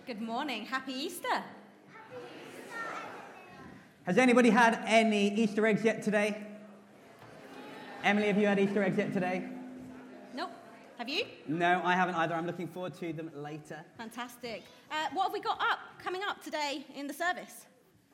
Good morning. Happy Easter. Has anybody had any Easter eggs yet today? Emily, have you had Easter eggs yet today? Nope. Have you? No, I haven't either. I'm looking forward to them later. Fantastic. What have we got coming up today in the service?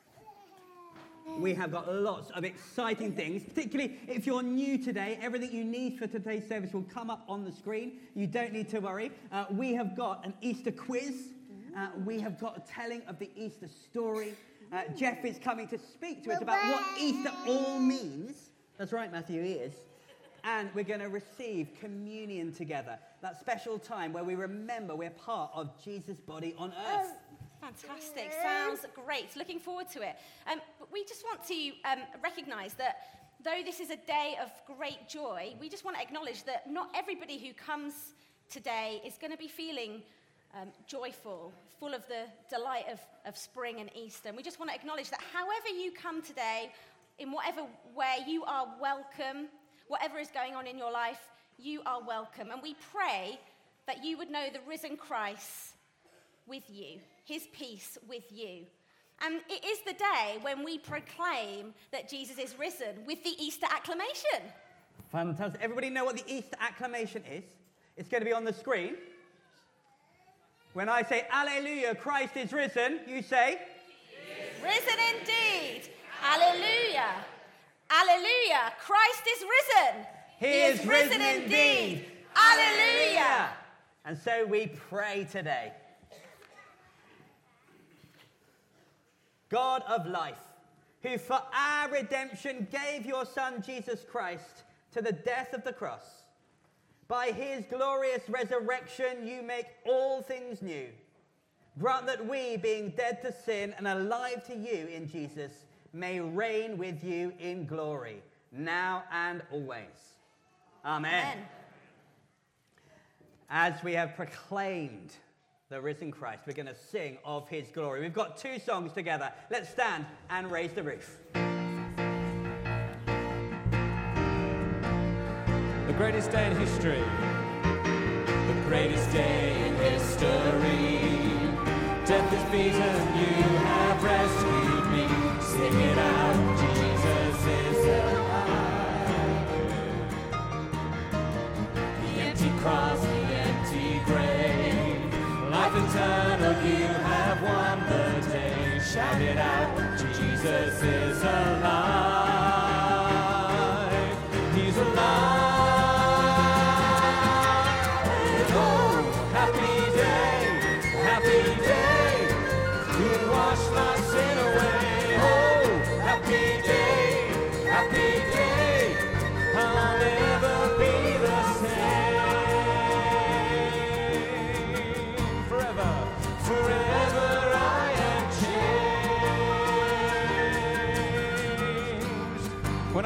We have got lots of exciting things, particularly if you're new today. Everything you need for today's service will come up on the screen. You don't need to worry. We have got an Easter quiz. We have got a telling of the Easter story. Jeff is coming to speak to us about what Easter all means. That's right, Matthew, he is. And we're going to receive communion together, that special time where we remember we're part of Jesus' body on earth. Fantastic. Sounds great. Looking forward to it. But we just want to recognise that though this is a day of great joy, we just want to acknowledge that not everybody who comes today is going to be feeling joyful, full of the delight of spring and Easter. And we just want to acknowledge that however you come today, in whatever way, you are welcome. Whatever is going on in your life, you are welcome. And we pray that you would know the risen Christ with you, his peace with you. And it is the day when we proclaim that Jesus is risen with the Easter acclamation. Fantastic. Everybody know what the Easter acclamation is? It's going to be on the screen. When I say, Alleluia, Christ is risen, you say? Risen indeed. Alleluia. Alleluia. Christ is risen. He is risen indeed. Alleluia. And so we pray today. God of life, who for our redemption gave your Son Jesus Christ to the death of the cross, by his glorious resurrection you make all things new. Grant that we, being dead to sin and alive to you in Jesus, may reign with you in glory, now and always. Amen. Amen. As we have proclaimed the risen Christ, we're going to sing of his glory. We've got two songs together. Let's stand and raise the roof. The greatest day in history. The greatest day in history. Death is beaten, you have rescued me. Sing it out, Jesus is alive. The empty cross, the empty grave. Life eternal, you have won the day. Shout it out, Jesus is alive. He's alive. When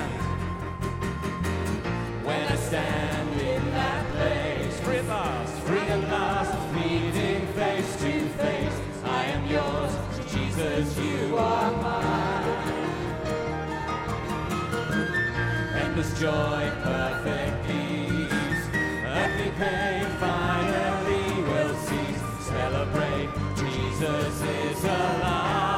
I stand in that place, free at last, meeting face to face, I am yours, Jesus, you are mine. Endless joy, perfect ease, earthly pain finally will cease. Celebrate, Jesus is alive.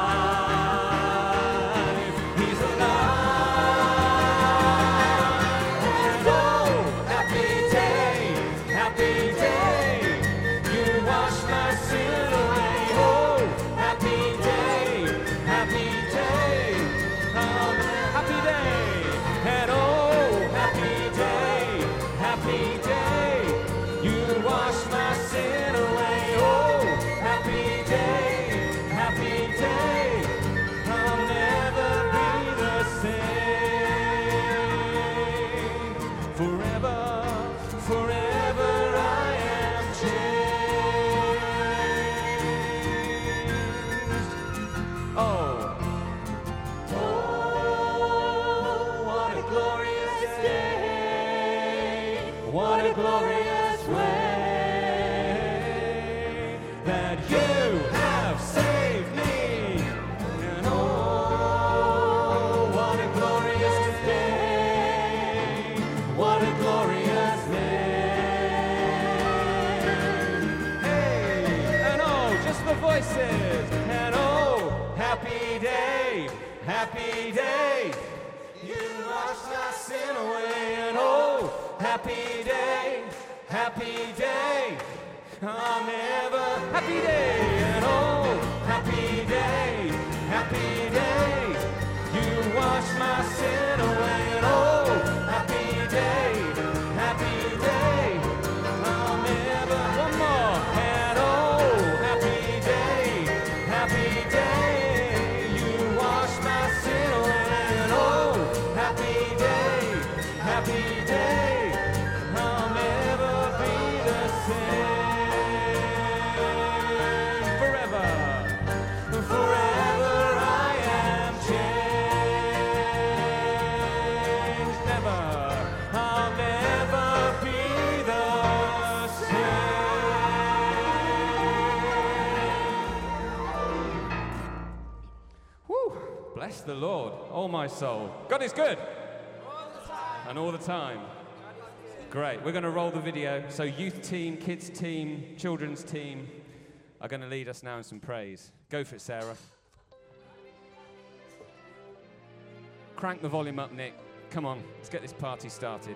voices. And oh, happy day, happy day. You washed my sin away. And oh, happy day, happy day. I'll never, happy day. And oh, happy day, happy day. You washed my sin away. And oh, happy day, happy day. I'll never, one more. And oh, happy day, happy day. You washed my sin away. And oh, happy day, happy day. I'll never be the same. Forever, forever I am changed. Never, I'll never be the same. Whew, bless the Lord, oh my soul. God is good. And all the time. Great, we're going to roll the video. So youth team, kids team, children's team are going to lead us now in some praise. Go for it, Sarah. Crank the volume up, Nick. Come on, let's get this party started.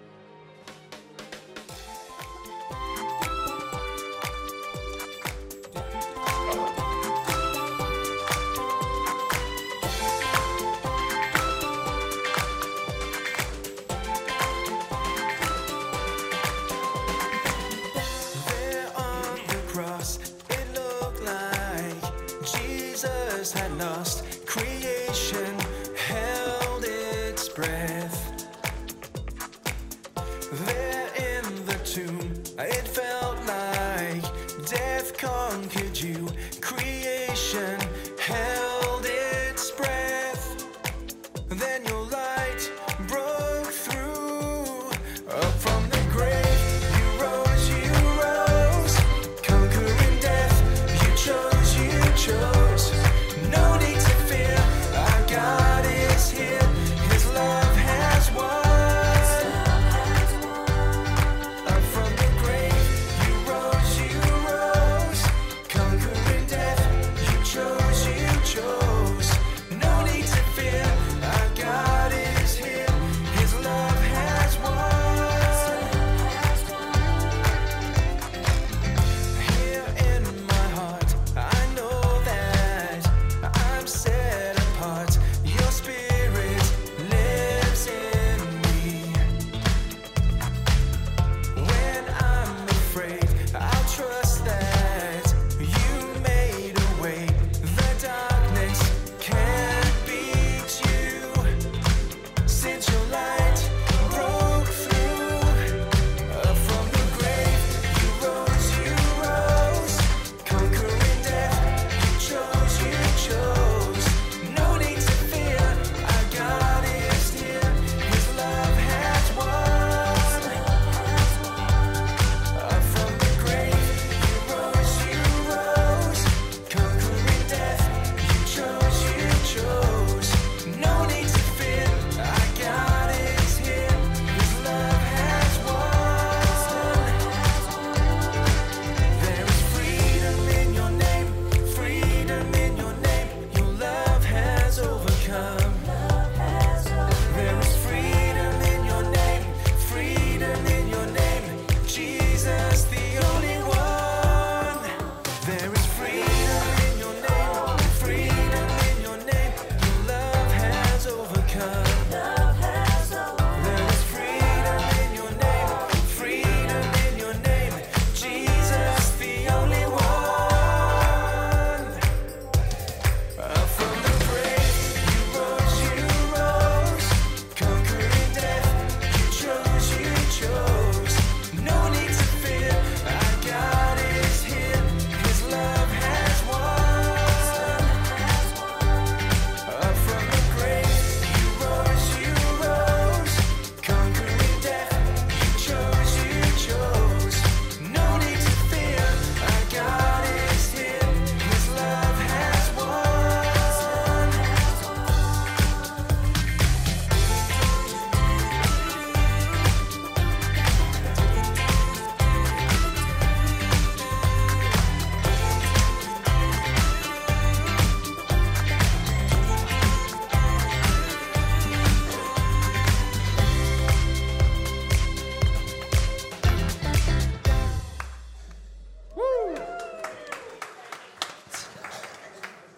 There on the cross, it looked like Jesus had lost. Creation held its breath. There in the tomb, it felt like death conquered you. Creation held its breath. Then your light broke through. Up from the grave, you rose, conquering death. You chose. No need to fear, our God is here. His love has won. Up from the grave, you rose, conquering death. You chose.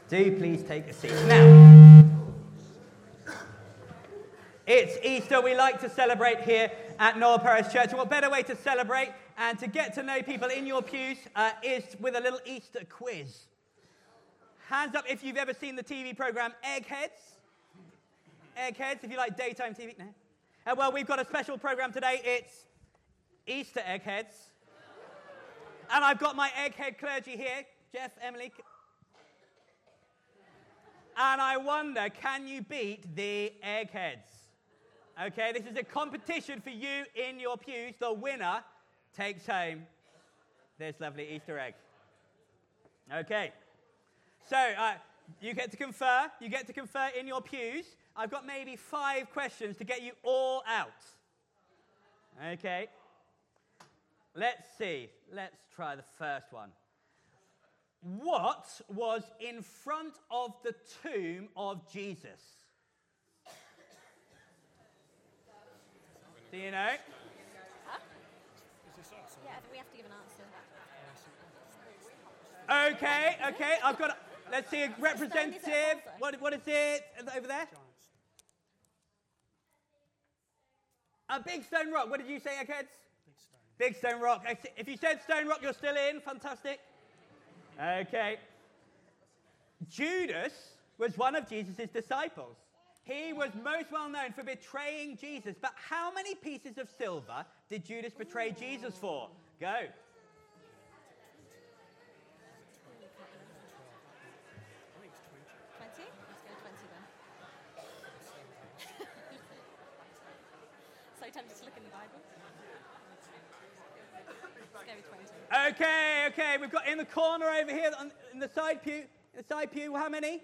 Do please take a seat. Now, it's Easter. We like to celebrate here at Noel Perez Church. What better way to celebrate and to get to know people in your pews is with a little Easter quiz. Hands up if you've ever seen the TV program Eggheads. Eggheads, if you like daytime TV. No? Well, we've got a special program today. It's Easter Eggheads. And I've got my egghead clergy here, Jeff, Emily. And I wonder, can you beat the Eggheads? Okay, this is a competition for you in your pews. The winner takes home this lovely Easter egg. Okay, so you get to confer. You get to confer in your pews. I've got maybe 5 questions to get you all out. Okay, let's see. Let's try the first one. What was in front of the tomb of Jesus? Do you know? Huh? Yeah, I think we have to give an answer. Okay. I've got. Let's see a representative. What is it over there? A big stone rock. What did you say, eggheads? Big stone rock. If you said stone rock, you're still in. Fantastic. Okay. Judas was one of Jesus' disciples. He was most well known for betraying Jesus. But how many pieces of silver did Judas betray Jesus for? Go. 20? Let's go 20 then. So tempted to look in the Bible. Let's go with 20. Okay. We've got in the corner over here, in the side pew. How many?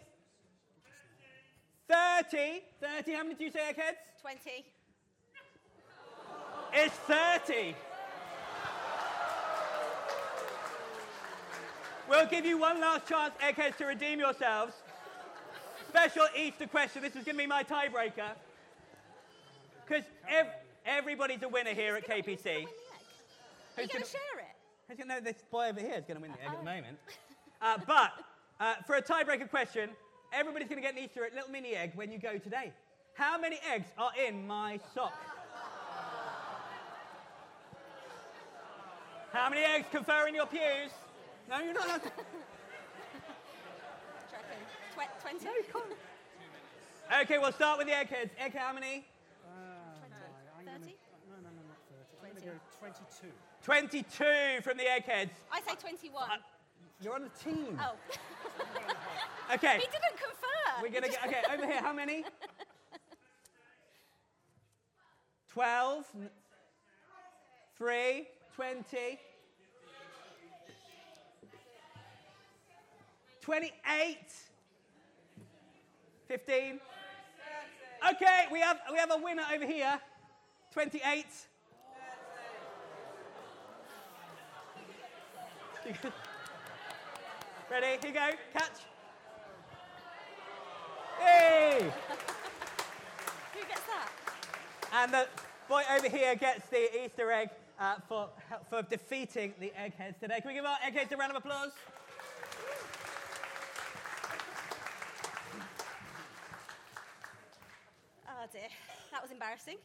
30. How many did you say, eggheads? 20. It's 30. We'll give you one last chance, eggheads, to redeem yourselves. Special Easter question. This is going to be my tiebreaker. Because everybody's a winner here at KPC. Are you going to share it? No, this boy over here is going to win the egg at the moment. But for a tiebreaker question, everybody's going to get an Easter little mini egg when you go today. How many eggs are in my sock? How many eggs confer in your pews? No, you're not allowed to. 20? No, you can't. Okay, we'll start with the eggheads. Egghead, how many? 30? No, not 30. I'm going to go 22. 22 from the eggheads. I say 21. You're on the team. Oh. Okay. He didn't confer. We're going to get, okay, over here, how many? 12, 3, 20, 28, 15. Okay, we have a winner over here. 28. Ready? Here you go. Catch. Hey! Who gets that? And the boy over here gets the Easter egg for defeating the eggheads today. Can we give our eggheads a round of applause? Oh dear, that was embarrassing.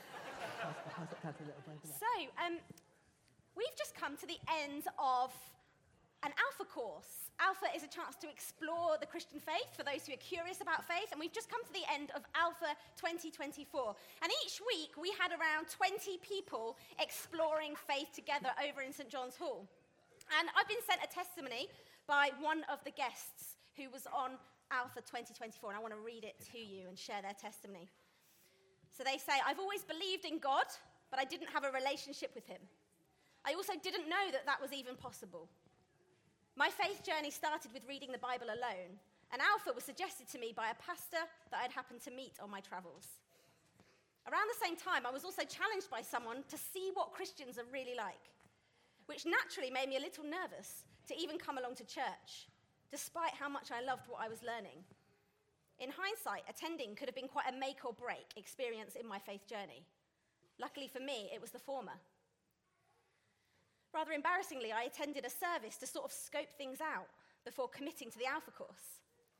So, we've just come to the end of an Alpha course. Alpha is a chance to explore the Christian faith for those who are curious about faith, and we've just come to the end of Alpha 2024. And each week we had around 20 people exploring faith together over in St. John's Hall. And I've been sent a testimony by one of the guests who was on Alpha 2024, and I want to read it to you and share their testimony. So they say, I've always believed in God, but I didn't have a relationship with him. I also didn't know that that was even possible. My faith journey started with reading the Bible alone, and Alpha was suggested to me by a pastor that I'd happened to meet on my travels. Around the same time, I was also challenged by someone to see what Christians are really like, which naturally made me a little nervous to even come along to church, despite how much I loved what I was learning. In hindsight, attending could have been quite a make or break experience in my faith journey. Luckily for me, it was the former. Rather embarrassingly, I attended a service to sort of scope things out before committing to the Alpha course.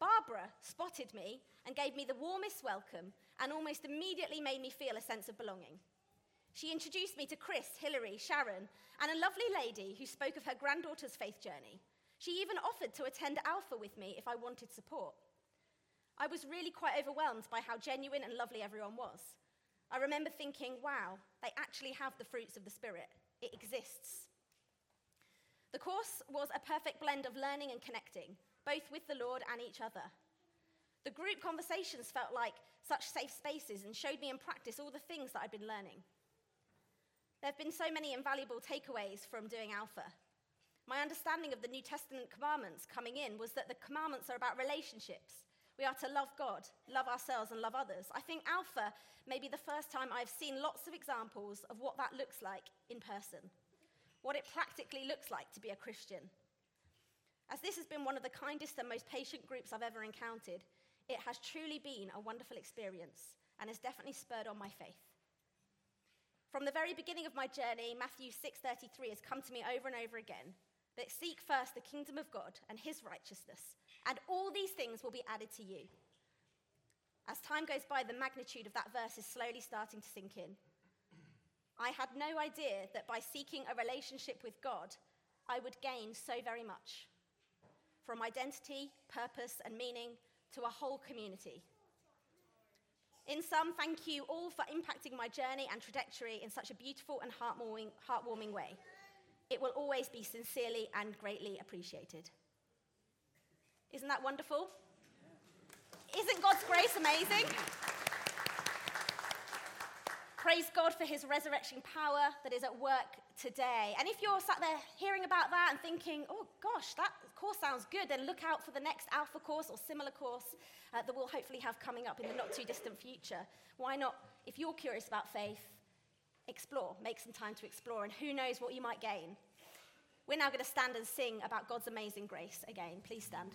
Barbara spotted me and gave me the warmest welcome and almost immediately made me feel a sense of belonging. She introduced me to Chris, Hilary, Sharon, and a lovely lady who spoke of her granddaughter's faith journey. She even offered to attend Alpha with me if I wanted support. I was really quite overwhelmed by how genuine and lovely everyone was. I remember thinking, wow, they actually have the fruits of the Spirit. It exists. The course was a perfect blend of learning and connecting, both with the Lord and each other. The group conversations felt like such safe spaces and showed me in practice all the things that I'd been learning. There have been so many invaluable takeaways from doing Alpha. My understanding of the New Testament commandments coming in was that the commandments are about relationships. We are to love God, love ourselves, and love others. I think Alpha may be the first time I've seen lots of examples of what that looks like in person, what it practically looks like to be a Christian. As this has been one of the kindest and most patient groups I've ever encountered, it has truly been a wonderful experience and has definitely spurred on my faith. From the very beginning of my journey, Matthew 6:33 has come to me over and over again, that seek first the kingdom of God and his righteousness, and all these things will be added to you. As time goes by, the magnitude of that verse is slowly starting to sink in. I had no idea that by seeking a relationship with God, I would gain so very much. From identity, purpose, and meaning to a whole community. In sum, thank you all for impacting my journey and trajectory in such a beautiful and heartwarming way. It will always be sincerely and greatly appreciated. Isn't that wonderful? Isn't God's grace amazing? Praise God for his resurrection power that is at work today. And if you're sat there hearing about that and thinking, oh gosh, that course sounds good, then look out for the next Alpha course or similar course that we'll hopefully have coming up in the not too distant future. Why not, if you're curious about faith, explore, make some time to explore, and who knows what you might gain. We're now going to stand and sing about God's amazing grace again. Please stand.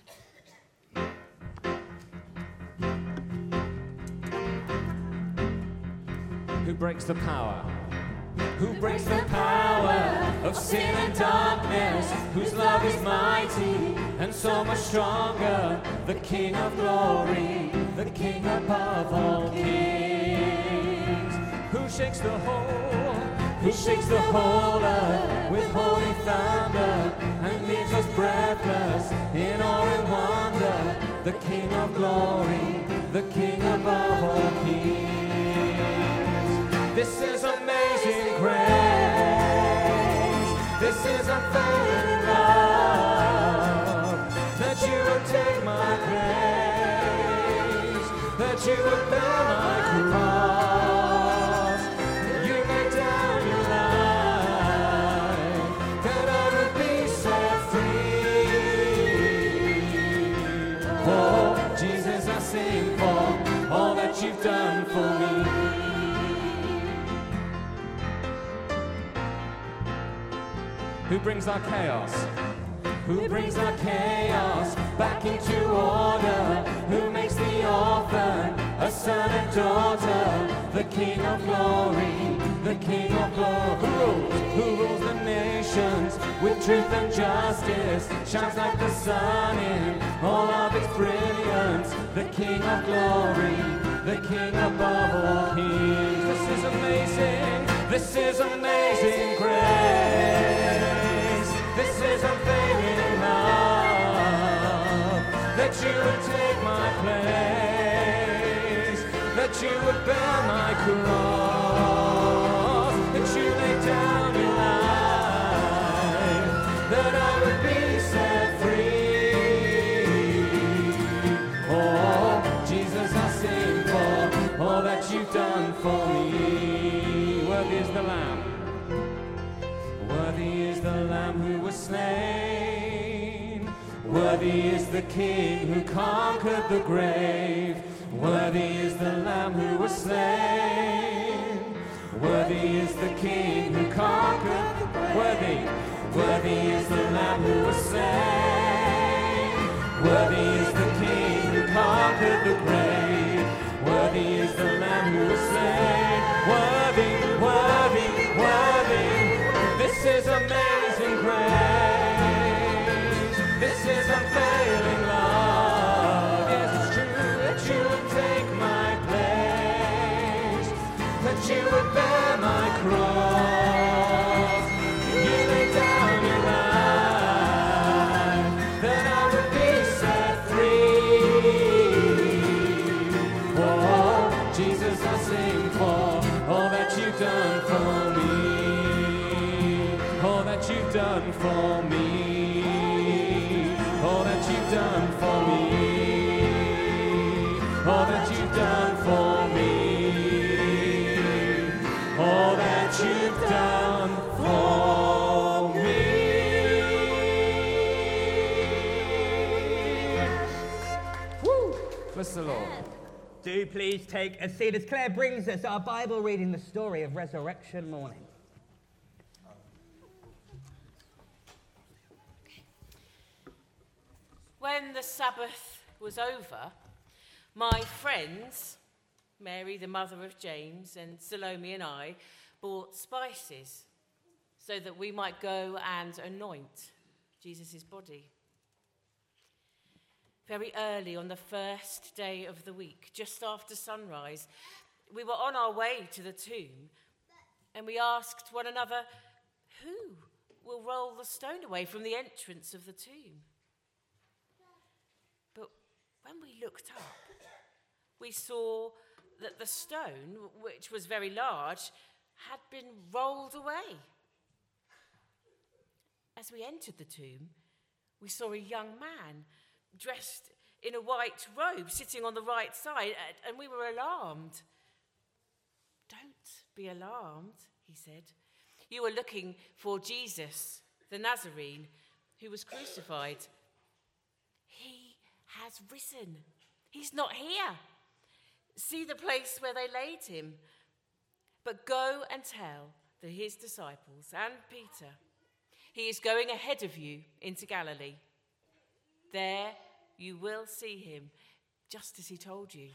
Who breaks the power? Who breaks the power of sin and darkness? Whose love is mighty and so much stronger? The King of glory, the King above all kings. Who shakes the whole? Who shakes the whole earth with holy thunder and leaves us breathless in awe and wonder? The King of glory, the King above all kings. This is amazing grace. This is unfailing love. That you would take my place. That you would bear my cross. That you laid down your life. That I would be set free. Oh, Jesus, I sing for all that you've done for me. Who brings our chaos? Who brings our chaos back into order? Who makes the orphan a son and daughter? The King of glory, the King of glory. Who rules the nations with truth and justice? Shines like the sun in all of its brilliance. The King of glory, the King above all kings. This is amazing. This is amazing grace. This is unfailing love, that you would take my place, that you would bear my cross, that you laid down your life, that I would be set free. Oh, Jesus, I sing for all that you've done for me. Worthy is the Lamb. Worthy is the Lamb who was slain. Worthy is the King who conquered the grave. Worthy is the Lamb who was slain. Worthy is the King who conquered the grave. Worthy is the Lamb who was slain. Worthy is the King who conquered the grave. Worthy is the Lamb who was slain. Worthy, worthy, worthy. This is amazing grace. This is unfailing love. Christmas the Lord. Do please take a seat as Claire brings us our Bible reading, the story of resurrection morning. When the Sabbath was over, my friends, Mary, the mother of James, and Salome and I, bought spices so that we might go and anoint Jesus' body. Very early on the first day of the week, just after sunrise, we were on our way to the tomb, and we asked one another, who will roll the stone away from the entrance of the tomb? But when we looked up, we saw that the stone, which was very large, had been rolled away. As we entered the tomb, we saw a young man dressed in a white robe sitting on the right side, and we were alarmed. Don't be alarmed, he said. You are looking for Jesus, the Nazarene, who was crucified. He has risen. He's not here. See the place where they laid him. But go and tell his disciples and Peter, he is going ahead of you into Galilee. There you will see him, just as he told you.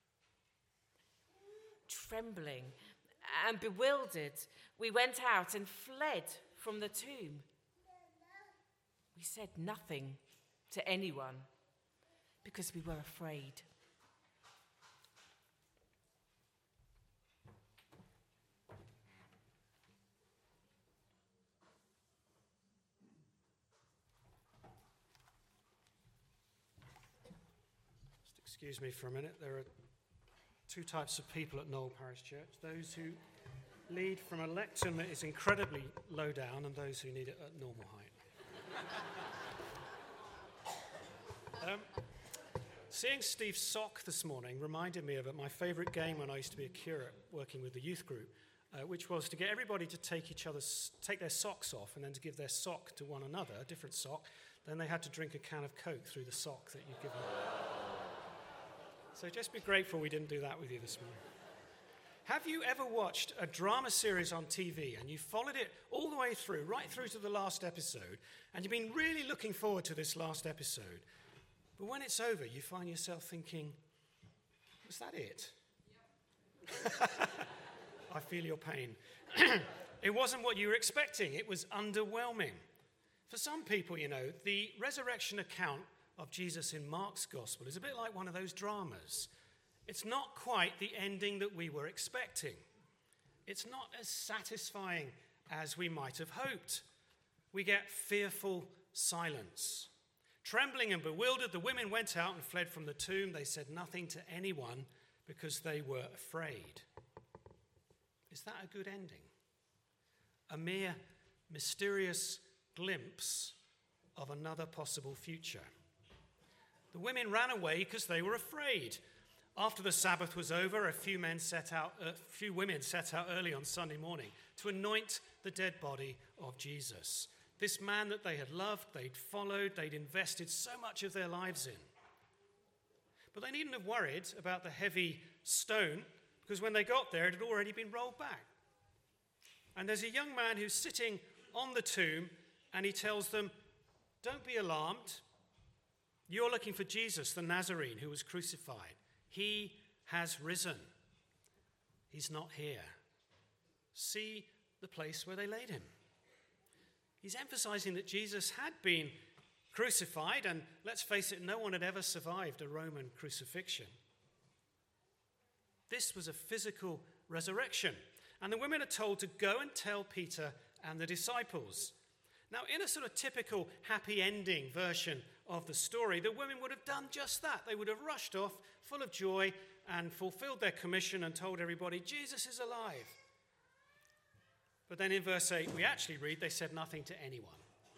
Trembling and bewildered, we went out and fled from the tomb. We said nothing to anyone because we were afraid. Excuse me for a minute. There are two types of people at Knoll Parish Church. Those who lead from a lectern that is incredibly low down and those who need it at normal height. Seeing Steve's sock this morning reminded me of my favourite game when I used to be a curate working with the youth group, which was to get everybody to take their socks off and then to give their sock to one another, a different sock. Then they had to drink a can of Coke through the sock that you'd given them. So just be grateful we didn't do that with you this morning. Have you ever watched a drama series on TV and you followed it all the way through, right through to the last episode, and you've been really looking forward to this last episode, but when it's over, you find yourself thinking, was that it? I feel your pain. It wasn't what you were expecting. It was underwhelming. For some people, the resurrection account of Jesus in Mark's Gospel is a bit like one of those dramas. It's not quite the ending that we were expecting. It's not as satisfying as we might have hoped. We get fearful silence. Trembling and bewildered, the women went out and fled from the tomb. They said nothing to anyone because they were afraid. Is that a good ending? A mere mysterious glimpse of another possible future. The women ran away because they were afraid. After the Sabbath was over, a few women set out early on Sunday morning to anoint the dead body of Jesus. This man that they had loved, they'd followed, they'd invested so much of their lives in. But they needn't have worried about the heavy stone, because when they got there, it had already been rolled back. And there's a young man who's sitting on the tomb, and he tells them, don't be alarmed. You're looking for Jesus, the Nazarene, who was crucified. He has risen. He's not here. See the place where they laid him. He's emphasizing that Jesus had been crucified, and let's face it, no one had ever survived a Roman crucifixion. This was a physical resurrection, and the women are told to go and tell Peter and the disciples. Now, in a sort of typical happy ending version of the story, the women would have done just that. They would have rushed off full of joy and fulfilled their commission and told everybody, Jesus is alive. But then in verse 8, we actually read, they said nothing to anyone,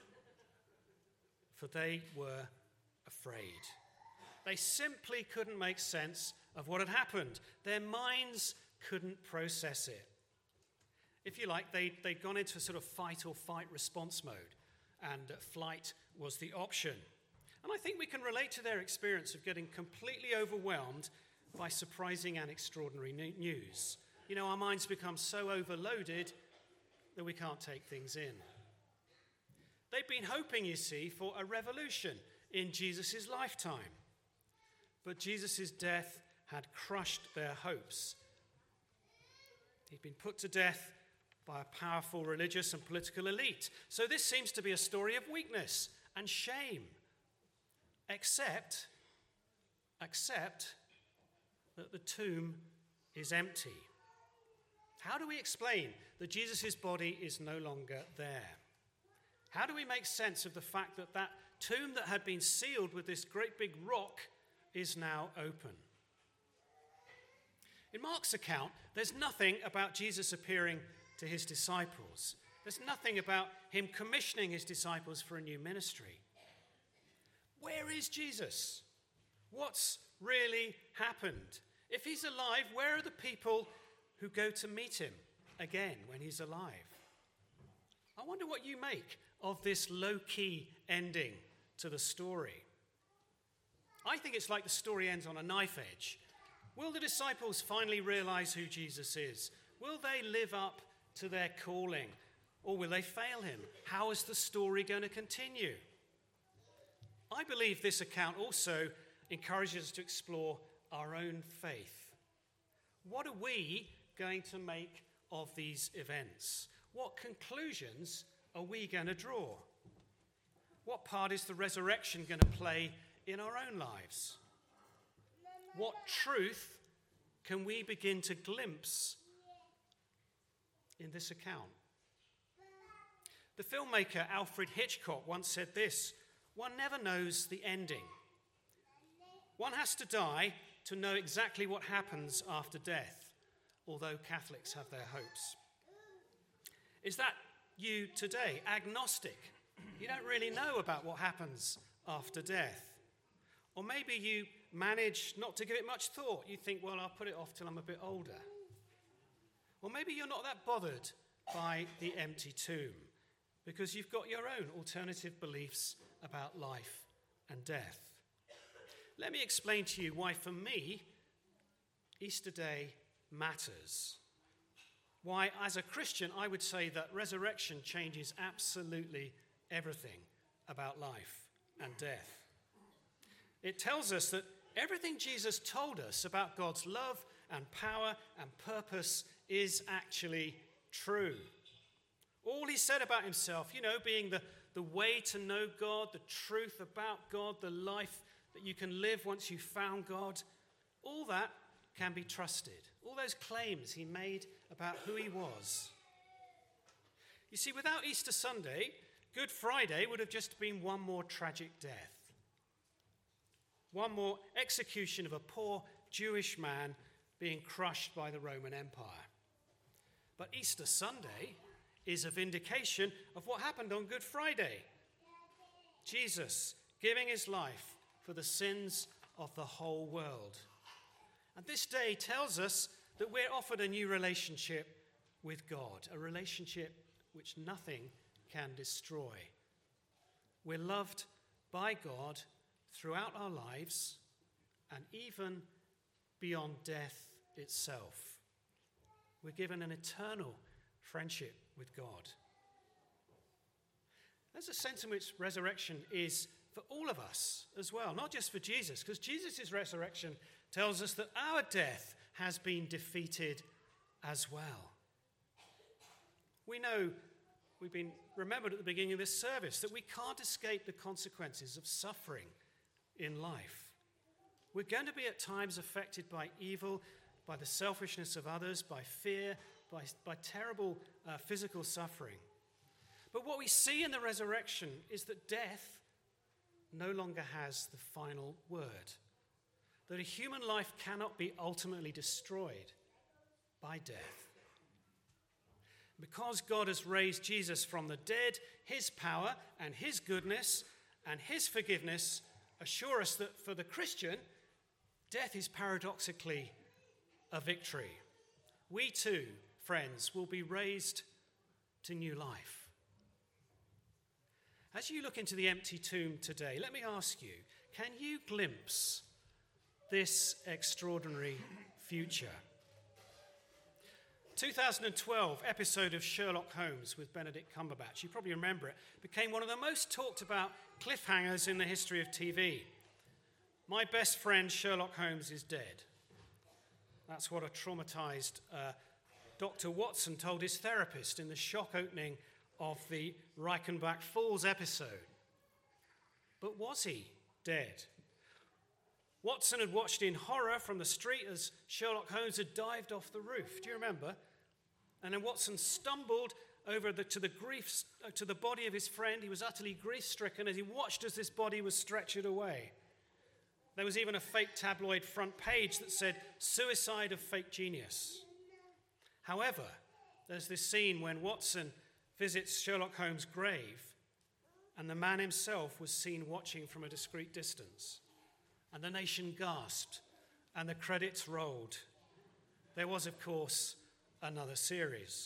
for they were afraid. They simply couldn't make sense of what had happened. Their minds couldn't process it. If you like, they'd gone into a sort of fight or fight response mode, and flight was the option. And I think we can relate to their experience of getting completely overwhelmed by surprising and extraordinary news. You know, our minds become so overloaded that we can't take things in. They'd been hoping, you see, for a revolution in Jesus' lifetime. But Jesus' death had crushed their hopes. He'd been put to death by a powerful religious and political elite. So this seems to be a story of weakness and shame. Except that the tomb is empty. How do we explain that Jesus' body is no longer there? How do we make sense of the fact that that tomb that had been sealed with this great big rock is now open? In Mark's account, there's nothing about Jesus appearing to his disciples. There's nothing about him commissioning his disciples for a new ministry. Where is Jesus? What's really happened? If he's alive, where are the people who go to meet him again when he's alive? I wonder what you make of this low-key ending to the story. I think it's like the story ends on a knife edge. Will the disciples finally realize who Jesus is? Will they live up to their calling? Or will they fail him? How is the story going to continue? I believe this account also encourages us to explore our own faith. What are we going to make of these events? What conclusions are we going to draw? What part is the resurrection going to play in our own lives? What truth can we begin to glimpse in this account? The filmmaker Alfred Hitchcock once said this: "One never knows the ending. One has to die to know exactly what happens after death, although Catholics have their hopes." Is that you today? Agnostic. You don't really know about what happens after death. Or maybe you manage not to give it much thought. You think, well, I'll put it off till I'm a bit older. Or maybe you're not that bothered by the empty tomb because you've got your own alternative beliefs about life and death. Let me explain to you why, for me, Easter Day matters. Why, as a Christian, I would say that resurrection changes absolutely everything about life and death. It tells us that everything Jesus told us about God's love and power and purpose is actually true. All he said about himself, being the way to know God, the truth about God, the life that you can live once you've found God, all that can be trusted. All those claims he made about who he was. You see, without Easter Sunday, Good Friday would have just been one more tragic death. One more execution of a poor Jewish man being crushed by the Roman Empire. But Easter Sunday is a vindication of what happened on Good Friday. Jesus giving his life for the sins of the whole world. And this day tells us that we're offered a new relationship with God, a relationship which nothing can destroy. We're loved by God throughout our lives and even beyond death itself. We're given an eternal friendship with God. There's a sense in which resurrection is for all of us as well, not just for Jesus, because Jesus' resurrection tells us that our death has been defeated as well. We know, we've been remembered at the beginning of this service, that we can't escape the consequences of suffering in life. We're going to be at times affected by evil, by the selfishness of others, by fear, by terrible physical suffering. But what we see in the resurrection is that death no longer has the final word. That a human life cannot be ultimately destroyed by death. Because God has raised Jesus from the dead, his power and his goodness and his forgiveness assure us that for the Christian, death is paradoxically a victory. We too, friends, will be raised to new life. As you look into the empty tomb today, let me ask you, can you glimpse this extraordinary future? 2012 episode of Sherlock Holmes with Benedict Cumberbatch, you probably remember it, became one of the most talked about cliffhangers in the history of TV. My best friend Sherlock Holmes is dead. That's what a traumatized Dr. Watson told his therapist in the shock opening of the Reichenbach Falls episode. But was he dead? Watson had watched in horror from the street as Sherlock Holmes had dived off the roof. Do you remember? And then Watson stumbled over to the body of his friend. He was utterly grief-stricken as he watched as this body was stretchered away. There was even a fake tabloid front page that said, "Suicide of fake genius." However, there's this scene when Watson visits Sherlock Holmes' grave, and the man himself was seen watching from a discreet distance. And the nation gasped, and the credits rolled. There was, of course, another series.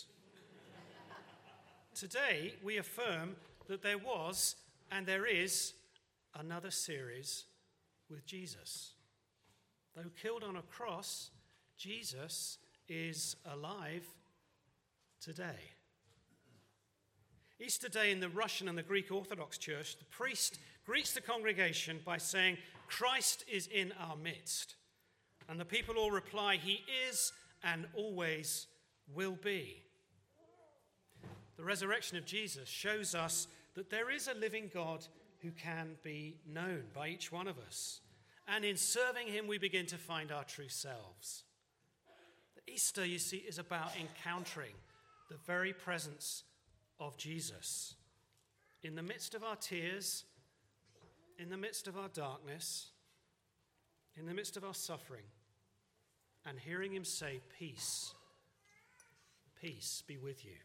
Today, we affirm that there was and there is another series with Jesus. Though killed on a cross, Jesus is alive today. Easter Day in the Russian and the Greek Orthodox Church, the priest greets the congregation by saying, "Christ is in our midst." And the people all reply, "He is and always will be." The resurrection of Jesus shows us that there is a living God who can be known by each one of us. And in serving him, we begin to find our true selves. Easter, you see, is about encountering the very presence of Jesus. In the midst of our tears, in the midst of our darkness, in the midst of our suffering, and hearing him say, "Peace, peace be with you."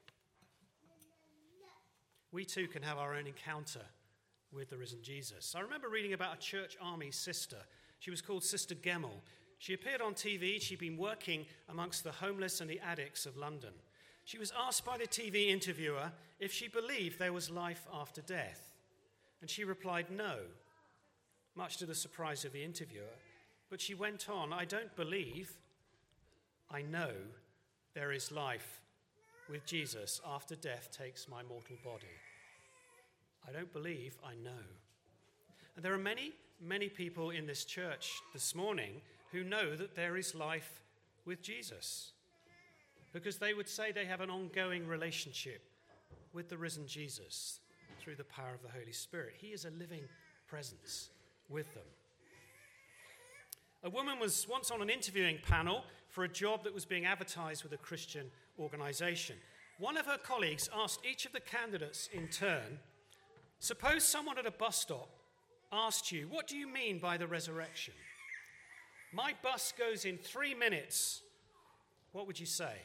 We too can have our own encounter with the risen Jesus. I remember reading about a church army sister. She was called Sister Gemmell. She appeared on TV. She'd been working amongst the homeless and the addicts of London. She was asked by the TV interviewer if she believed there was life after death. And she replied no, much to the surprise of the interviewer. But she went on, "I don't believe, I know there is life with Jesus after death takes my mortal body. I don't believe, I know." And there are many, many people in this church this morning who know that there is life with Jesus, because they would say they have an ongoing relationship with the risen Jesus through the power of the Holy Spirit. He is a living presence with them. A woman was once on an interviewing panel for a job that was being advertised with a Christian organization. One of her colleagues asked each of the candidates in turn, "Suppose someone at a bus stop asked you, 'What do you mean by the resurrection?' 'My bus goes in 3 minutes.' What would you say?"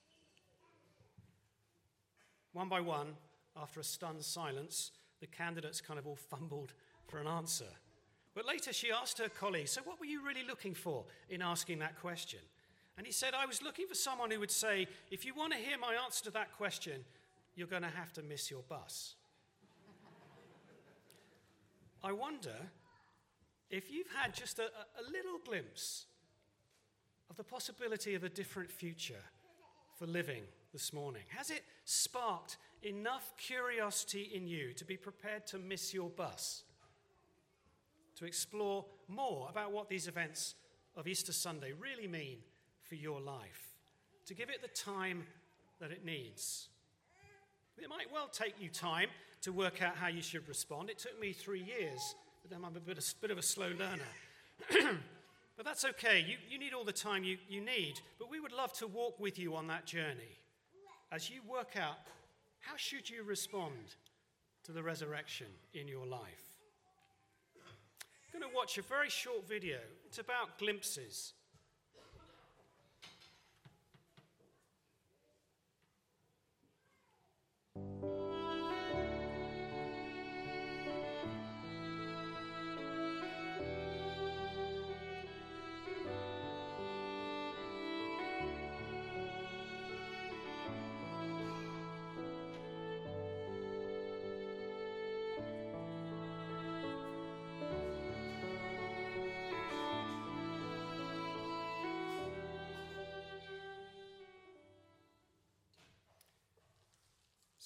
One by one, after a stunned silence, the candidates kind of all fumbled for an answer. But later she asked her colleague, "So what were you really looking for in asking that question?" And he said, "I was looking for someone who would say, 'If you want to hear my answer to that question, you're going to have to miss your bus.'" I wonder if you've had just a little glimpse of the possibility of a different future for living this morning. Has it sparked enough curiosity in you to be prepared to miss your bus, to explore more about what these events of Easter Sunday really mean for your life, to give it the time that it needs? It might well take you time to work out how you should respond. It took me 3 years, but then I'm a bit of a slow learner. But that's okay. You need all the time you need. But we would love to walk with you on that journey as you work out how should you respond to the resurrection in your life. I'm going to watch a very short video. It's about glimpses.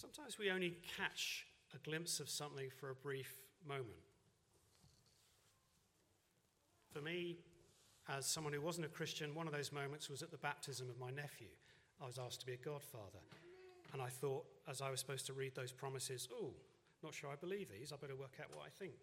Sometimes we only catch a glimpse of something for a brief moment. For me, as someone who wasn't a Christian, one of those moments was at the baptism of my nephew. I was asked to be a godfather. And I thought, as I was supposed to read those promises, not sure I believe these, I better work out what I think.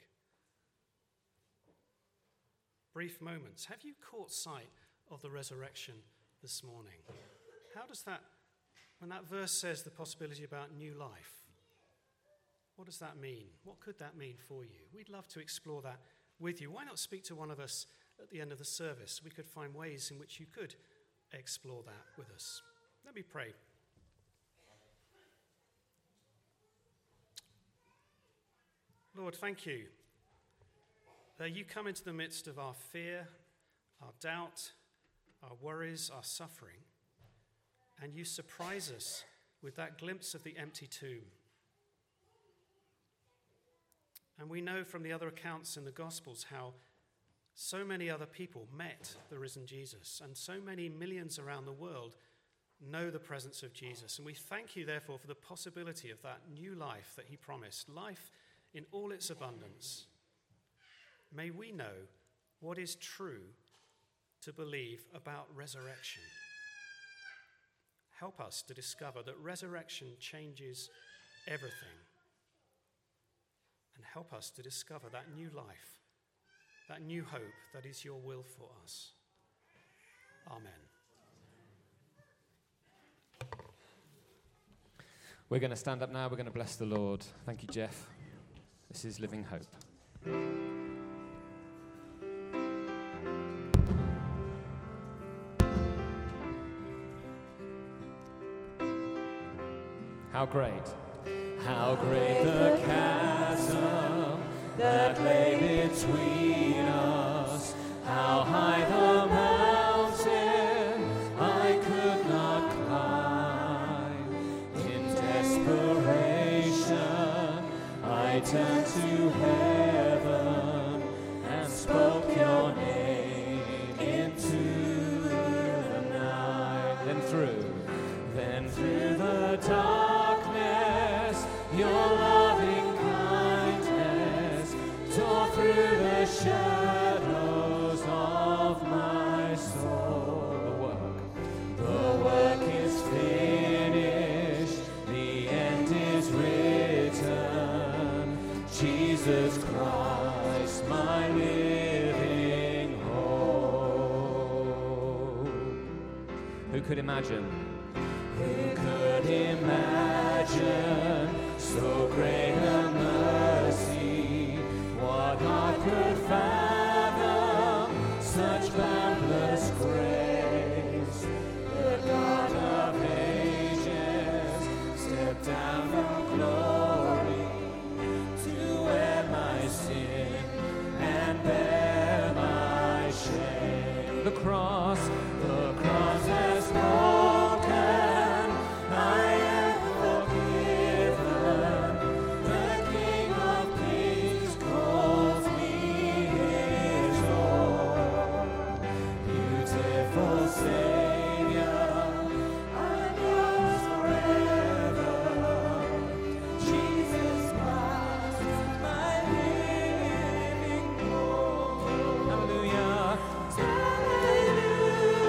Brief moments. Have you caught sight of the resurrection this morning? How does that, when that verse says the possibility about new life, what does that mean? What could that mean for you? We'd love to explore that with you. Why not speak to one of us at the end of the service? We could find ways in which you could explore that with us. Let me pray. Lord, thank you that you come into the midst of our fear, our doubt, our worries, our suffering, and you surprise us with that glimpse of the empty tomb. And we know from the other accounts in the Gospels how so many other people met the risen Jesus, and so many millions around the world know the presence of Jesus. And we thank you, therefore, for the possibility of that new life that he promised, life in all its abundance. May we know what is true to believe about resurrection. Help us to discover that resurrection changes everything. And help us to discover that new life, that new hope that is your will for us. Amen. We're going to stand up now. We're going to bless the Lord. Thank you, Jeff. This is Living Hope. How great the chasm that lay between us, how high the mountain I could not climb. In desperation I turned to heaven and spoke your name into the night. Then through the darkness, your loving kindness tore through the shadows of my soul. The work is finished, the end is written. Jesus Christ, my living hope. Who could imagine? Who could imagine so great a mercy? What heart could fathom such boundless grace? The God of ages stepped down from glory to wear my sin and bear my shame. The cross has broken. I am forgiven. The King of Kings calls me his own. Beautiful Savior, I'm yours forever. Jesus Christ, my living hope. Hallelujah. Hallelujah.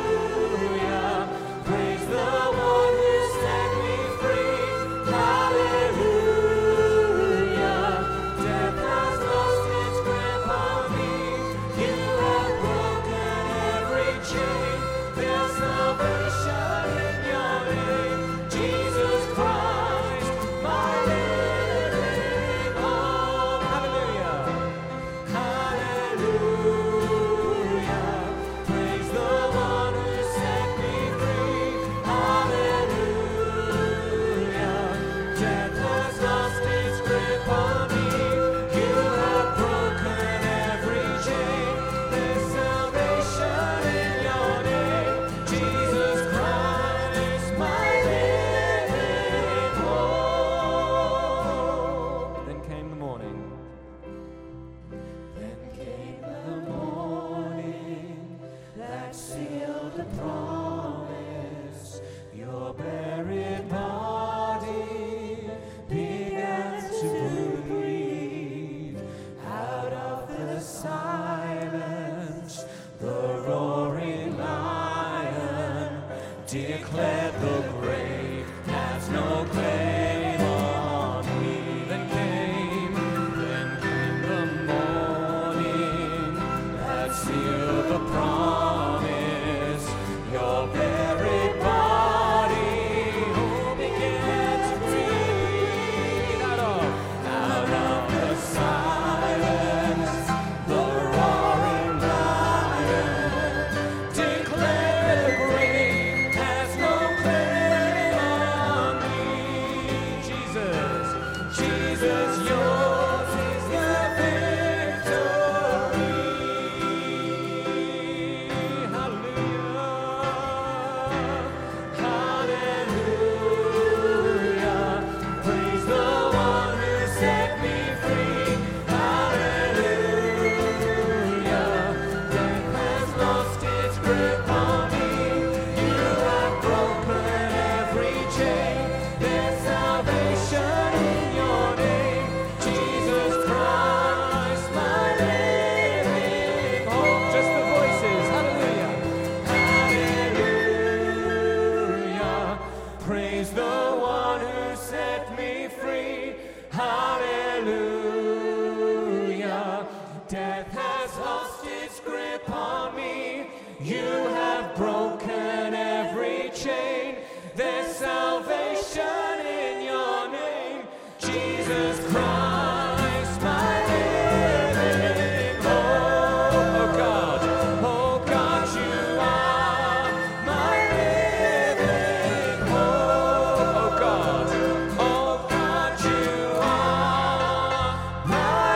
lost its grip on me. You have broken every chain. There's salvation in your name, Jesus Christ, my living hope. Oh God, you are my living hope. Oh God, you are my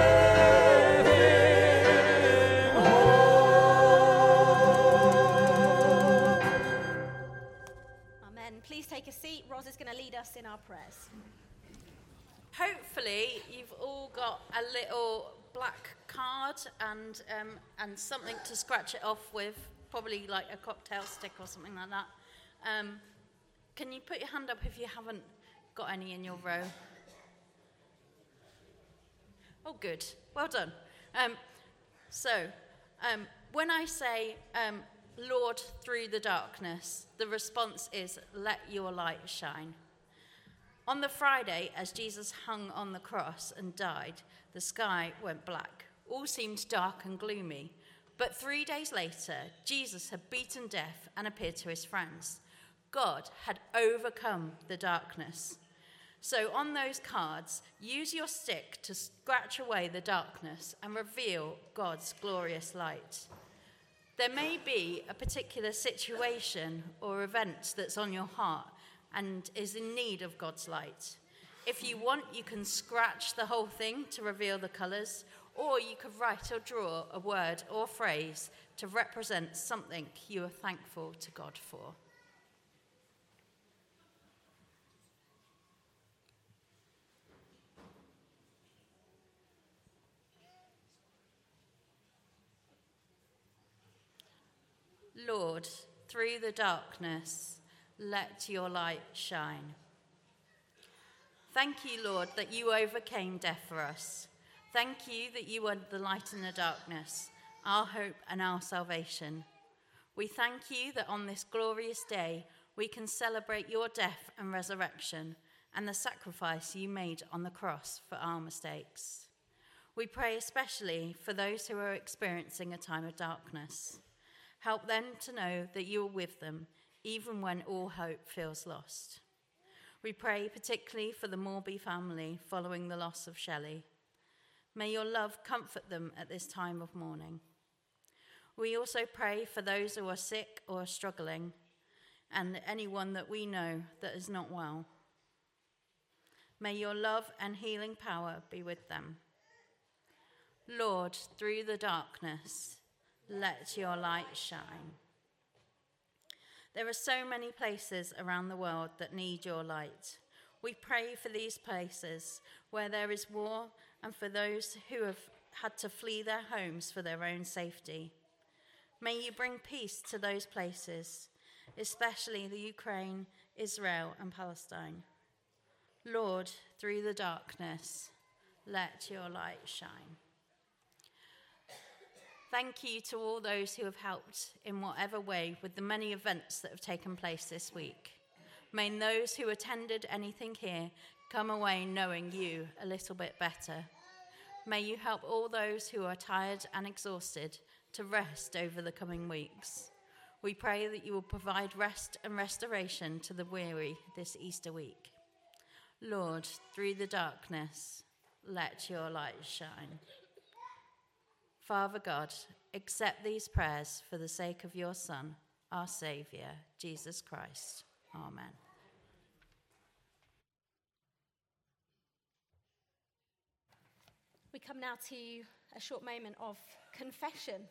living hope. Amen. Please take a seat. Ros is going to lead us in our prayers. Hopefully you've all got a little black card and something to scratch it off with, probably like a cocktail stick or something like that. Can you put your hand up if you haven't got any in your row? Oh, good. Well done. When I say, Lord, through the darkness, the response is, let your light shine. On the Friday, as Jesus hung on the cross and died, the sky went black. All seemed dark and gloomy. But 3 days later, Jesus had beaten death and appeared to his friends. God had overcome the darkness. So on those cards, use your stick to scratch away the darkness and reveal God's glorious light. There may be a particular situation or event that's on your heart and is in need of God's light. If you want, you can scratch the whole thing to reveal the colours, or you could write or draw a word or phrase to represent something you are thankful to God for. Lord, through the darkness, let your light shine. Thank you, Lord, that you overcame death for us. Thank you that you are the light in the darkness, our hope and our salvation. We thank you that on this glorious day, we can celebrate your death and resurrection and the sacrifice you made on the cross for our mistakes. We pray especially for those who are experiencing a time of darkness. Help them to know that you are with them, even when all hope feels lost. We pray particularly for the Morby family following the loss of Shelley. May your love comfort them at this time of mourning. We also pray for those who are sick or struggling, and anyone that we know that is not well. May your love and healing power be with them. Lord, through the darkness, let your light shine. There are so many places around the world that need your light. We pray for these places where there is war and for those who have had to flee their homes for their own safety. May you bring peace to those places, especially the Ukraine, Israel, and Palestine. Lord, through the darkness, let your light shine. Thank you to all those who have helped in whatever way with the many events that have taken place this week. May those who attended anything here come away knowing you a little bit better. May you help all those who are tired and exhausted to rest over the coming weeks. We pray that you will provide rest and restoration to the weary this Easter week. Lord, through the darkness, let your light shine. Father God, accept these prayers for the sake of your Son, our Saviour, Jesus Christ. Amen. We come now to a short moment of confession.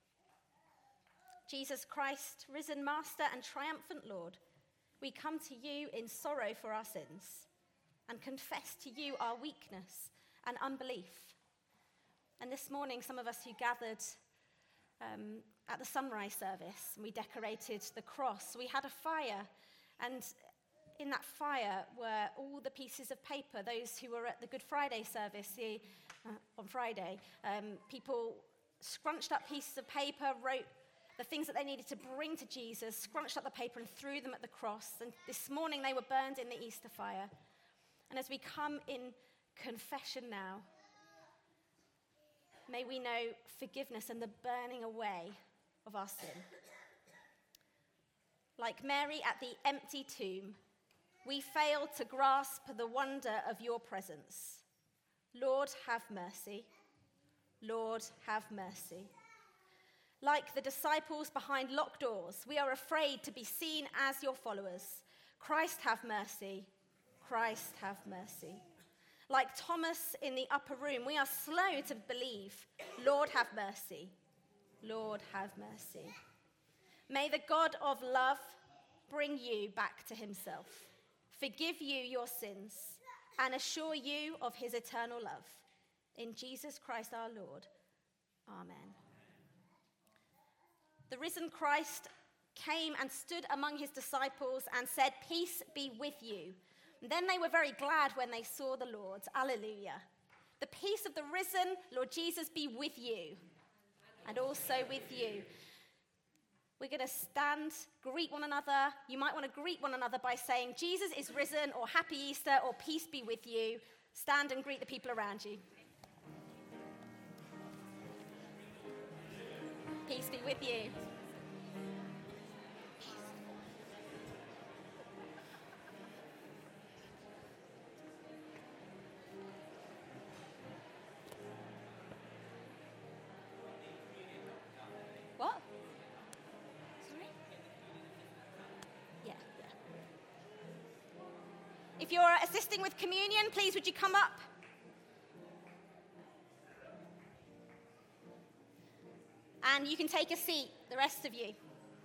Jesus Christ, risen Master and triumphant Lord, we come to you in sorrow for our sins and confess to you our weakness and unbelief. And this morning, some of us who gathered at the sunrise service, we decorated the cross. We had a fire, and in that fire were all the pieces of paper. Those who were at the Good Friday service on Friday, people scrunched up pieces of paper, wrote the things that they needed to bring to Jesus, scrunched up the paper and threw them at the cross. And this morning they were burned in the Easter fire. And as we come in confession now, may we know forgiveness and the burning away of our sin. Like Mary at the empty tomb, we fail to grasp the wonder of your presence. Lord, have mercy. Lord, have mercy. Like the disciples behind locked doors, we are afraid to be seen as your followers. Christ, have mercy. Christ, have mercy. Like Thomas in the upper room, we are slow to believe. Lord, have mercy. Lord, have mercy. May the God of love bring you back to himself, forgive you your sins, and assure you of his eternal love. In Jesus Christ our Lord. Amen. The risen Christ came and stood among his disciples and said, "Peace be with you." And then they were very glad when they saw the Lord. Alleluia. The peace of the risen Lord Jesus be with you and also with you. We're going to stand, greet one another. You might want to greet one another by saying, "Jesus is risen," or "Happy Easter," or "Peace be with you." Stand and greet the people around you. Peace be with you. What? Sorry? Yeah. If you're assisting with communion, please would you come up? And you can take a seat, the rest of you.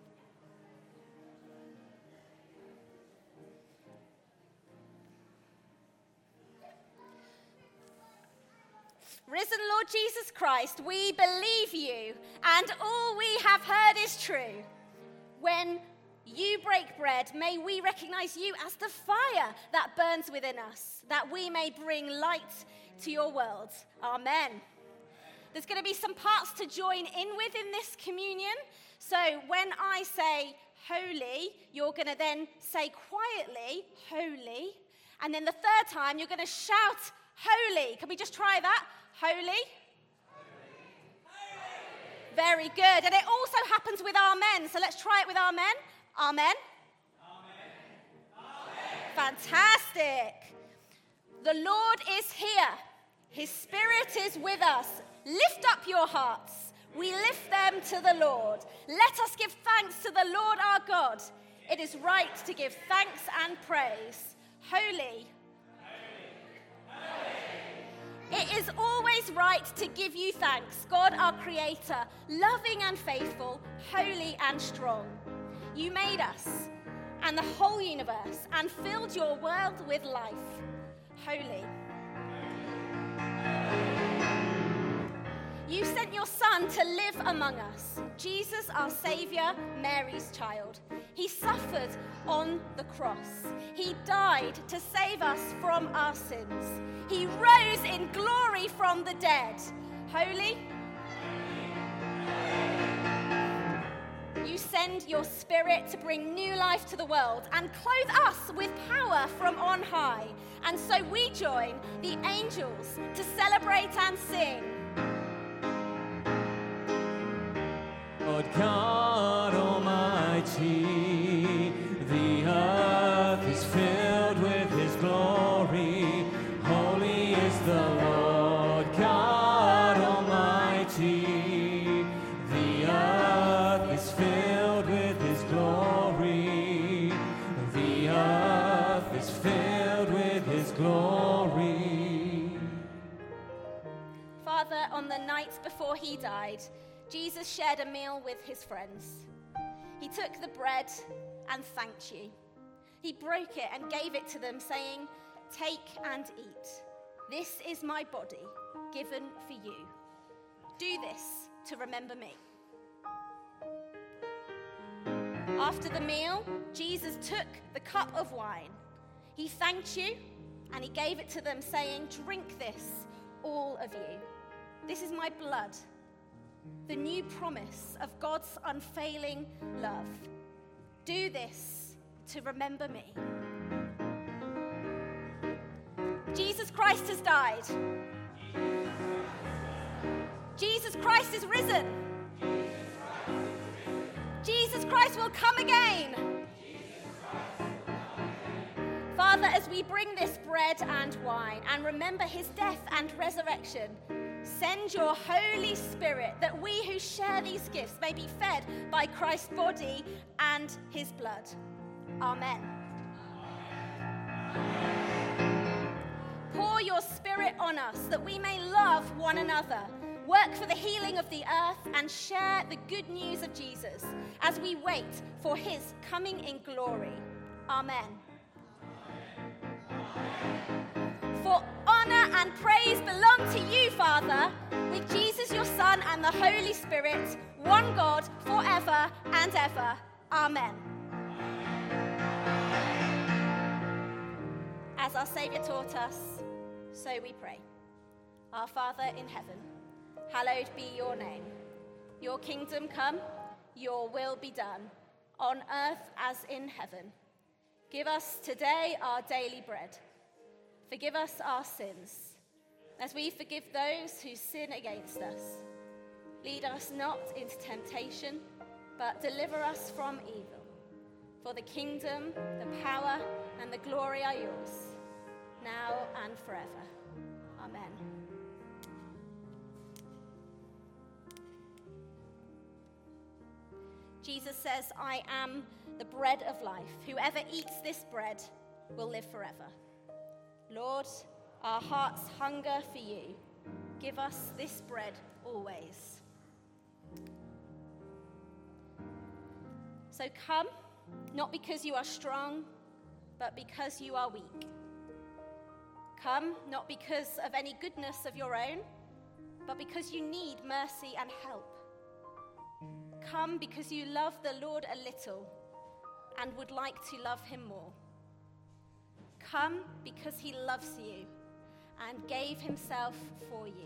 Risen Lord Jesus Christ, we believe you, and all we have heard is true. When you break bread, may we recognize you as the fire that burns within us, that we may bring light to your world. Amen. There's going to be some parts to join in with in this communion. So when I say holy, you're going to then say quietly, holy. And then the third time, you're going to shout, holy. Can we just try that? Holy. Holy. Very good. And it also happens with amen. So let's try it with amen. Amen. Amen. Fantastic. The Lord is here. His Spirit is with us. Lift up your hearts. We lift them to the Lord. Let us give thanks to the Lord our God. It is right to give thanks and praise. Holy. It is always right to give you thanks, God our Creator, loving and faithful, holy and strong. You made us and the whole universe and filled your world with life. Holy. You sent your Son to live among us, Jesus our Saviour, Mary's child. He suffered on the cross. He died to save us from our sins. He rose in glory from the dead. Holy. You send your Spirit to bring new life to the world and clothe us with power from on high. And so we join the angels to celebrate and sing. Lord God Almighty, the earth is filled with his glory. Holy is the Lord God Almighty. The earth is filled with his glory. The earth is filled with his glory. Father, on the night before he died, Jesus shared a meal with his friends. He took the bread and thanked you. He broke it and gave it to them, saying, "Take and eat. This is my body, given for you. Do this to remember me." After the meal, Jesus took the cup of wine. He thanked you, and he gave it to them, saying, "Drink this, all of you. This is my blood, the new promise of God's unfailing love. Do this to remember me." Jesus Christ has died. Jesus Christ is risen. Jesus Christ will come again. Father, as we bring this bread and wine and remember his death and resurrection, send your Holy Spirit that we who share these gifts may be fed by Christ's body and his blood. Amen. Pour your Spirit on us that we may love one another, work for the healing of the earth, and share the good news of Jesus as we wait for his coming in glory. Amen. For honor and praise belong to you, Father, with Jesus your Son and the Holy Spirit, one God, forever and ever. Amen. As our Saviour taught us, so we pray. Our Father in heaven, hallowed be your name. Your kingdom come, your will be done, on earth as in heaven. Give us today our daily bread. Forgive us our sins, as we forgive those who sin against us. Lead us not into temptation, but deliver us from evil. For the kingdom, the power, and the glory are yours, now and forever. Amen. Jesus says, I am the bread of life. Whoever eats this bread will live forever. Lord, our hearts hunger for you. Give us this bread always. So come, not because you are strong, but because you are weak. Come, not because of any goodness of your own, but because you need mercy and help. Come because you love the Lord a little and would like to love him more. Come because he loves you and gave himself for you.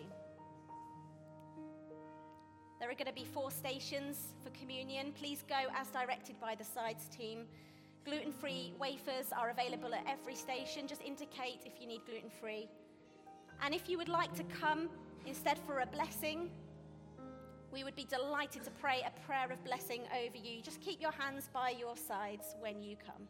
There are going to be 4 stations for communion. Please go as directed by the sides team. Gluten-free wafers are available at every station. Just indicate if you need gluten-free. And if you would like to come instead for a blessing, we would be delighted to pray a prayer of blessing over you. Just keep your hands by your sides when you come.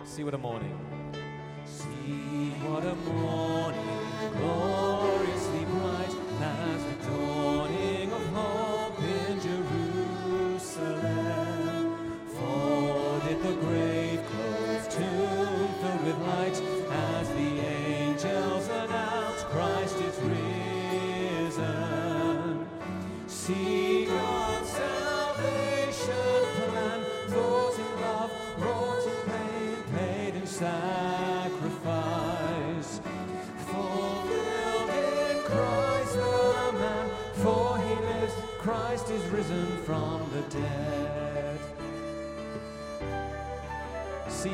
See what a morning. See what a morning, gloriously bright, as the dawning of hope in Jerusalem. For did the grave close tomb filled with light, as the angels announced Christ is risen. See God's salvation plan, thought in love, wrought in pain, paid in sacrifice, fulfilled in Christ the man, for he lives, Christ is risen from the dead. See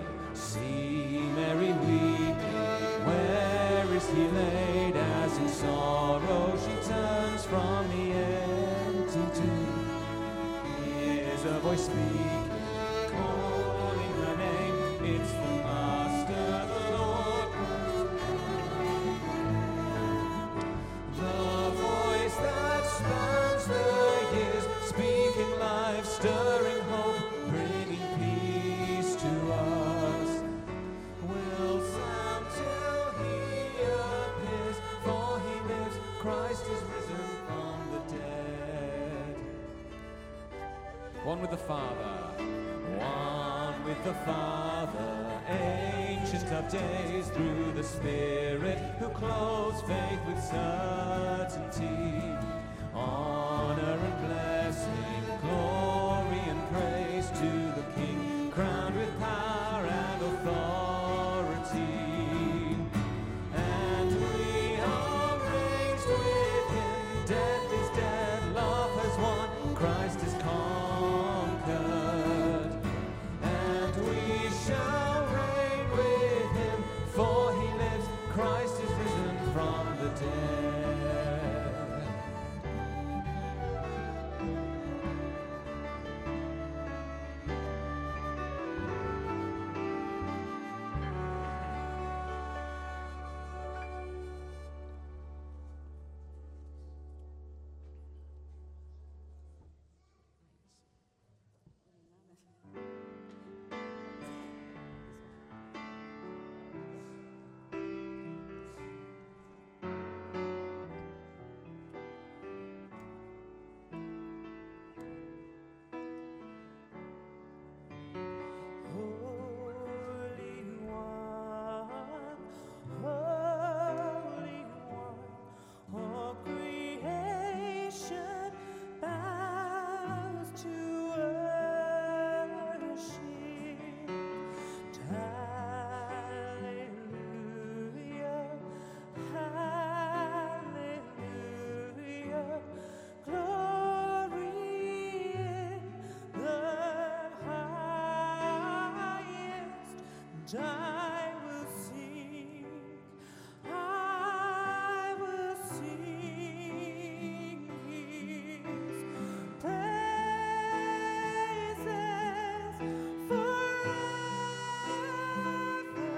Mary weeping, where is he laid, as in sorrow she turns from the empty tomb. Hears a voice speaking, calling her name, it's the Master, the Lord. The voice that spans the years, speaking life, stirring hope, bringing peace to us. Will sound till he appears, for he lives, Christ is risen from the dead. One with the Father, one with the Father, ancient of days, through the Spirit who clothes faith with certainty. Honor and blessing, glory and praise to the King, crowned with power and authority. And we are raised with him, death is dead, love has won, Christ is conquered. And we shall reign with him, for he lives, Christ is risen from the dead. I will sing, I will sing his praises forever.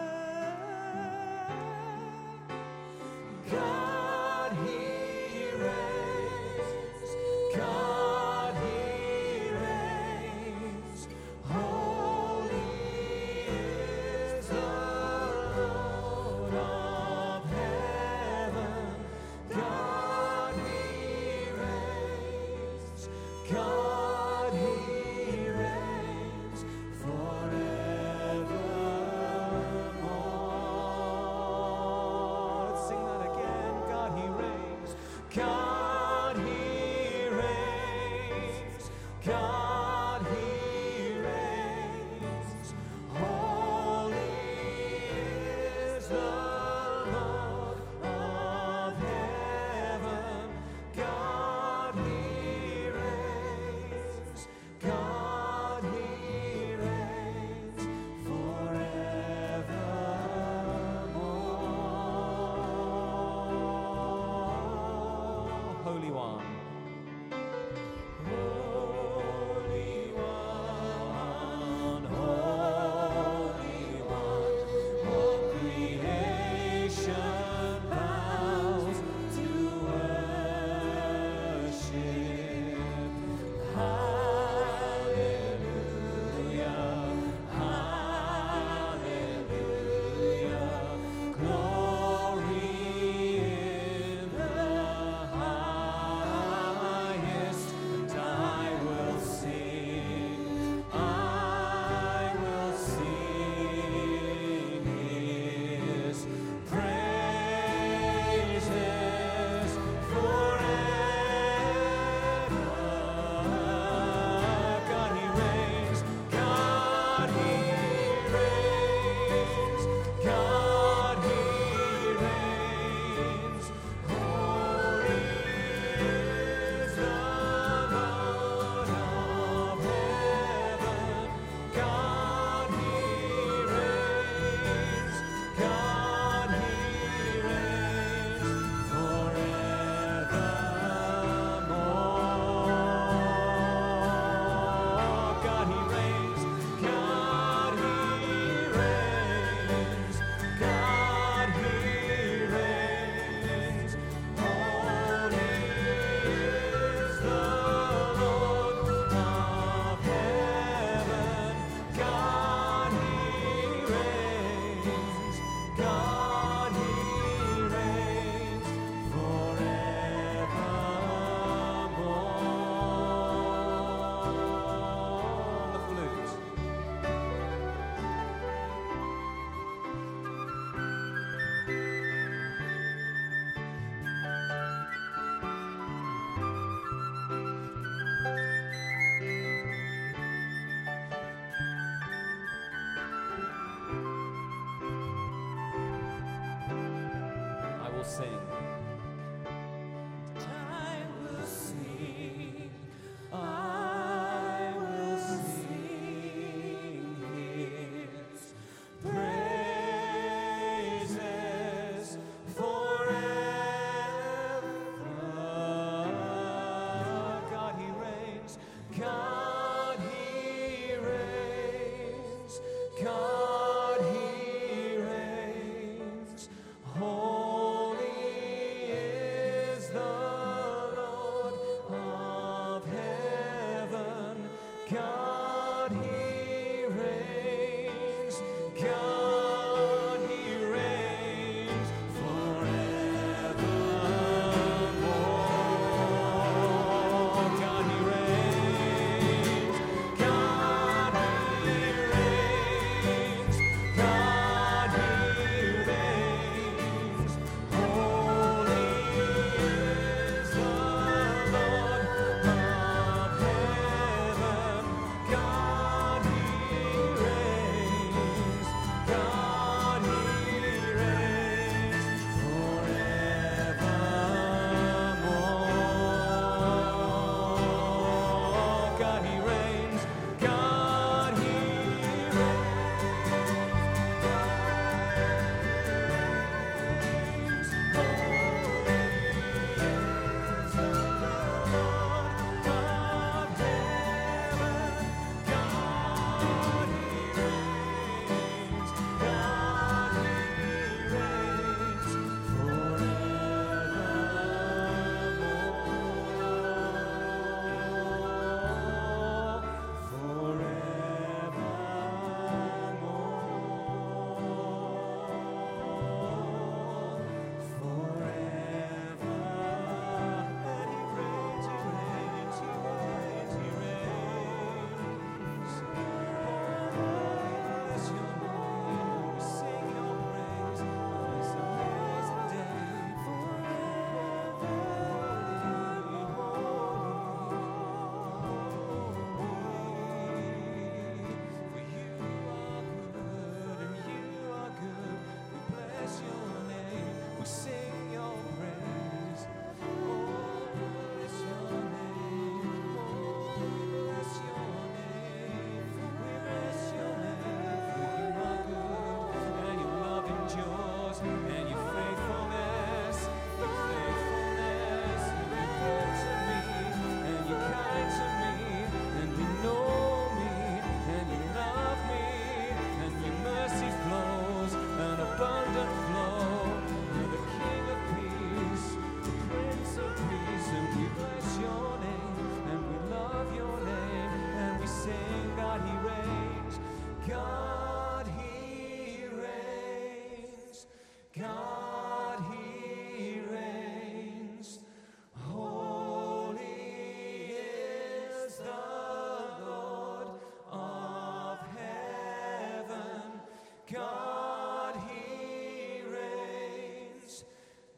God, he reigns, God, he reigns, holy is the Lord of heaven. God, he reigns, God, he reigns forevermore. Let's sing that again. God, he reigns, God, he reigns, God, he reigns, holy is the Lord of heaven. God, he reigns, God, he reigns forevermore. Holy One. Holy One, all creation bows to worship. Hallelujah, hallelujah.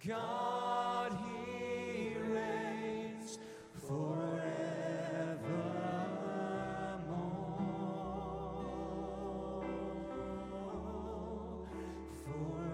God, He reigns forevermore.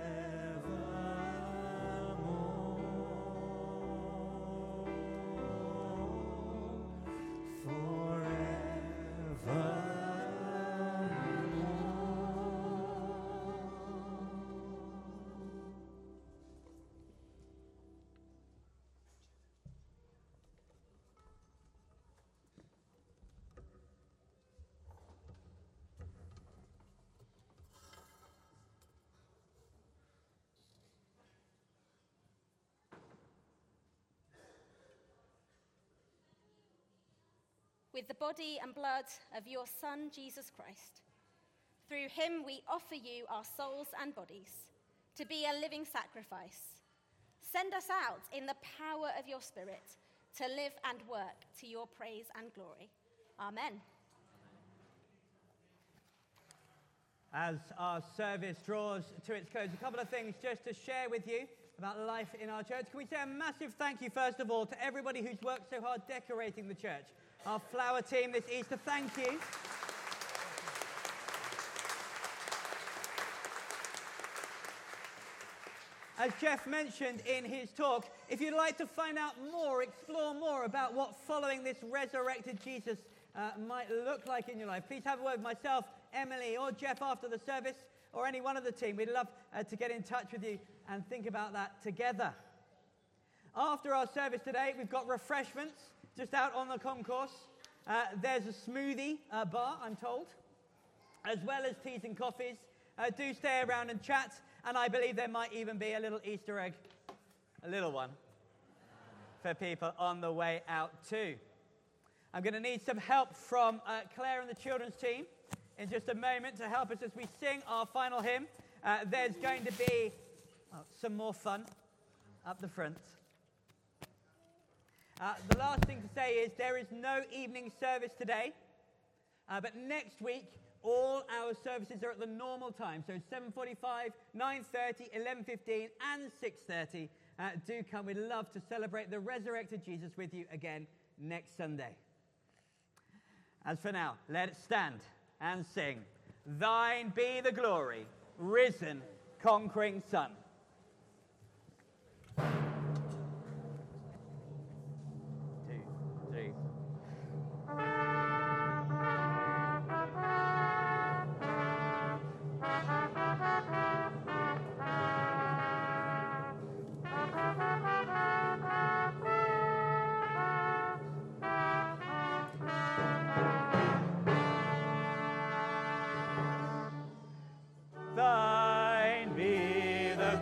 With the body and blood of your Son, Jesus Christ. Through him we offer you our souls and bodies to be a living sacrifice. Send us out in the power of your Spirit to live and work to your praise and glory. Amen. As our service draws to its close, a couple of things just to share with you about life in our church. Can we say a massive thank you, first of all, to everybody who's worked so hard decorating the church. Our flower team this Easter, thank you. As Jeff mentioned in his talk, if you'd like to find out more, explore more about what following this resurrected Jesus might look like in your life, please have a word with myself, Emily, or Jeff after the service, or any one of the team. We'd love to get in touch with you and think about that together. After our service today, we've got refreshments just out on the concourse. There's a smoothie bar, I'm told, as well as teas and coffees. Do stay around and chat, and I believe there might even be a little Easter egg, a little one, for people on the way out too. I'm going to need some help from Claire and the children's team in just a moment to help us as we sing our final hymn. There's going to be some more fun up the front. The last thing to say is there is no evening service today, but next week all our services are at the normal time, so 7:45, 9:30, 11:15 and 6:30. Do come. We'd love to celebrate the resurrected Jesus with you again next Sunday. As for now, let us stand and sing, Thine be the glory, risen, conquering Son. 2, 3. Thine be the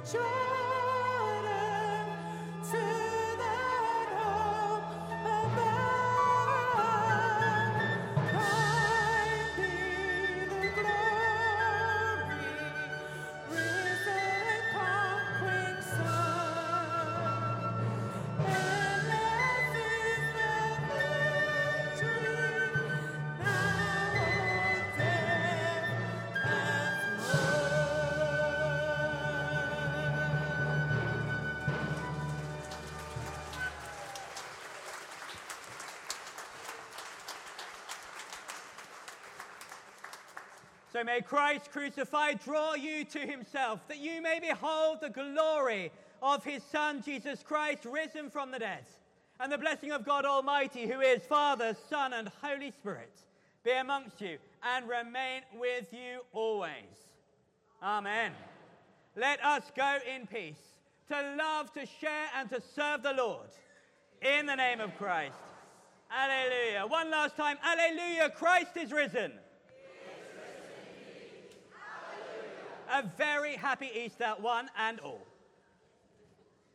Jordan to that hope above. Thine be the glory, risen and conquering Son. Endless is the victory, now o'er death hath won. So may Christ crucified draw you to himself, that you may behold the glory of his Son, Jesus Christ, risen from the dead. And the blessing of God Almighty, who is Father, Son, and Holy Spirit, be amongst you and remain with you always. Amen. Let us go in peace, to love, to share, and to serve the Lord. In the name of Christ. Alleluia. One last time. Alleluia. Christ is risen. A very happy Easter, one and all.